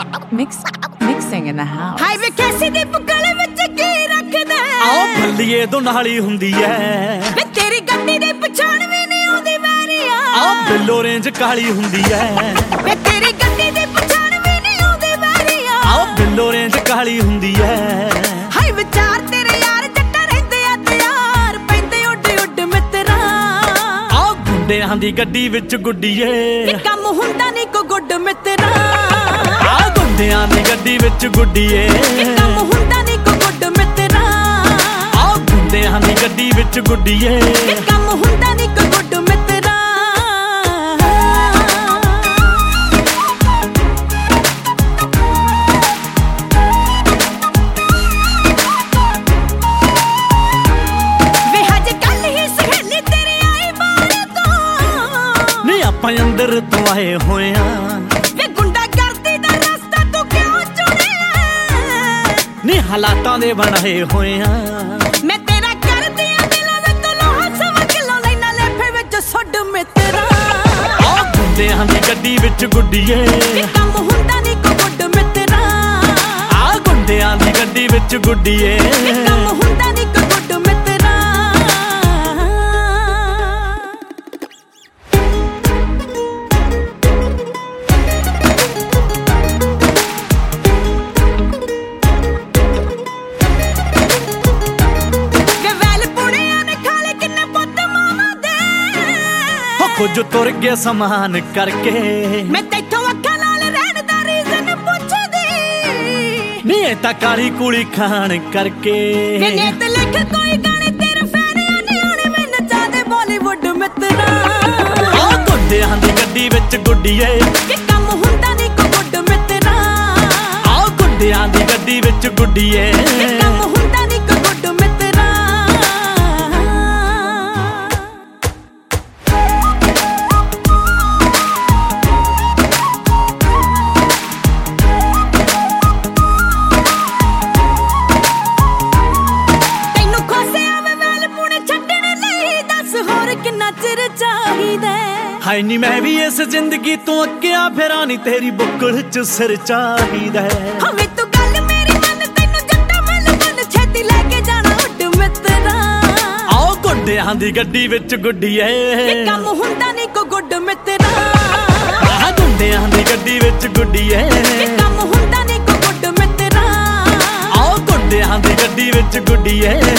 Mixing in the house. ਹਾਈ ਵੇ ਕੈਸੀ ਦੀ ਬੁੱਕਲ ਵਿੱਚ ਕੀ ਰੱਖਦਾ ਆਓ ਭੱਲੀਏ ਦੁਨਾਲੀ ਹੁੰਦੀ ਐ ਵੇ ਤੇਰੀ ਗੱਡੀ ਦੀ ਪਛਾਣ ਵੀ ਨਹੀਂ ਆਉਂਦੀ ਵੈਰੀਆ ਆਓ ਬਿੱਲੋ ਰੇਂਜ ਕਾਲੀ ਹੁੰਦੀ ਐ ਵੇ ਤੇਰੀ ਗੱਡੀ ਦੀ ਪਛਾਣ ਵੀ ਨਹੀਂ ਆਉਂਦੀ ਵੈਰੀਆ ਆਓ ਬਿੱਲੋ ਰੇਂਜ ਕਾਲੀ ਹੁੰਦੀ ਐ ਹਾਈ ਵਿਚਾਰ ਤੇਰੇ ਯਾਰ ਜੱਟਾ ਰਹਿੰਦੇ ਆ ਤਿਆਰ ਪੈਂਦੇ ਉੱਡ ਉੱਡ ਮਿੱਤਰਾ ਆਓ ਗੁੰਡਿਆਂ ਦੀ ਗੱਡੀ ਵਿੱਚ ਗੁੱਡੀਏ ਕਿ ਕੰਮ ਹੁੰਦਾ ਨਹੀਂ ਕੋ ਗੁੱਡ ਮਿੱਤਰਾ ਆਓ ਗੁੰਡਿਆਂ ਦੀ ਗੱਡੀ ਵਿੱਚ ਗੁੱਡੀਏ ਕਿ ਕੰਮ ਹੁੰਦਾ ਨਹੀਂ ਕੋ ਗੁੱਡ ਮਿੱਤਰਾ ਆਓ ਗੁੰਡਿਆਂ ਦੀ ਗੱਡੀ ਵਿੱਚ ਗੁੱਡੀਏ ਕਿ ਕੰਮ ਹੁੰਦਾ ਨਹੀਂ ਕੋ ਗੁੱਡ ਮਿੱਤਰਾ ਵੇ ਹਜੇ ਕੱਲ ਹੀ ਸਹੇਲੀ ਤੇਰੀ ਆਈ ਬਾਹਰ ਤੋਂ ਨੀ ਆਪਾਂ ਅੰਦਰ ਤੋਂ ਆਏ ਹੋਏ ਆ ਨੀ ਹਾਲਾਤਾਂ ਦੇ ਬਣਾਏ ਹੋਏ ਆ ਮੈਂ ਤੇਰਾ ਕਰਦੀ ਆ ਦਿਲਾਂ ਵਿੱਚ ਲੋਹਾ ਸਵਾ ਕਿਲੋ ਲੈਣਾ ਲੇਫੇ ਵਿੱਚ ਸੁੱਡ ਮਿੱਤਰਾ ਆਹ ਗੁੰਡਿਆਂ ਦੀ ਗੱਡੀ ਵਿੱਚ ਗੁੱਡੀਏ ਕਿ ਕੰਮ ਹੁੰਦਾ ਨਹੀਂ ਕੋ ਗੁੱਡ ਮਿੱਤਰਾ ਆਹ ਗੁੰਡਿਆਂ ਦੀ ਗੱਡੀ ਵਿੱਚ ਗੁੱਡੀਏ ਕਿ ਕੰਮ ਹੁੰਦਾ ਨਹੀਂ ਕੋ ਗੁੱਡ ਮਿੱਤਰਾ ਕੁਝ ਤੁਰ ਗਿਆ ਸਮਾਨ ਕਰਕੇ ਮੈਂ ਤੈਥੋਂ ਅੱਖਾਂ ਨਾਲ ਰਹਿਣ ਦਾ ਰੀਜ਼ਨ ਪੁੱਛਦੀ ਨੀ ਇਹ ਤਾਂ ਕਾਲੀ ਕੁਲੀ ਖਾਣ ਕਰਕੇ ਵੇ ਨੇਤ ਲਿਖ ਕੋਈ ਗਾਣੇ ਤੇਰੇ ਫੈਨਿਆਂ ਨੇ ਆਉਣੇ ਮੈਂ ਨਚਾ ਦੇ ਬਾਲੀਵੁੱਡ ਮਿੱਤਰਾ ਆਹ ਗੁੰਡਿਆਂ ਦੀ ਗੱਡੀ ਵਿੱਚ ਗੁੱਡੀਏ ਕਿ ਕੰਮ ਹੁੰਦਾ ਨਹੀਂ ਕੋ ਗੁੱਡ ਮਿੱਤਰਾ ਆਹ ਗੁੰਡਿਆਂ ਦੀ ਗੱਡੀ ਵਿੱਚ ਗੁੱਡੀਏ ਕਿ ਕੰਮ ਹੁੰਦਾ ਨਹੀਂ ਕੋ ਗੁੱਡ ਮਿੱਤਰਾ ਕਿੰਨਾ ਚਿਰ ਚਾਹੀਦਾ ਹਾਏ ਨੀ ਮੈਂ ਵੀ ਇਸ ਜ਼ਿੰਦਗੀ ਤੋਂ ਅੱਕਿਆ ਫਿਰਾਂ ਨੀ ਤੇਰੀ ਬੁੱਕਲ ਚ ਸਿਰ ਚਾਹੀਦਾ ਹਵੇ ਤੂੰ ਗੱਲ ਮੇਰੀ ਮੰਨ ਤੈਨੂੰ ਜੱਟਾ ਮਨ ਛੇਤੀ ਲੈ ਕੇ ਜਾਣਾ ਉੱਡ ਮਿੱਤਰਾ ਆਓ ਗੁੰਡਿਆਂ ਦੀ ਗੱਡੀ ਵਿੱਚ ਗੁੱਡੀਏ ਕਿ ਕੰਮ ਹੁੰਦਾ ਨਹੀਂ ਕੋ ਗੁੱਡ ਮਿੱਤਰਾ ਆਹ ਗੁੰਡਿਆਂ ਦੀ ਗੱਡੀ ਵਿੱਚ ਗੁੱਡੀਏ ਕਿ ਕੰਮ ਹੁੰਦਾ ਨਹੀਂ ਕੋ ਗੁੱਡ ਮਿੱਤਰਾ ਆਓ ਗੁੰਡਿਆਂ ਦੀ ਗੱਡੀ ਵਿੱਚ ਗੁੱਡੀਏ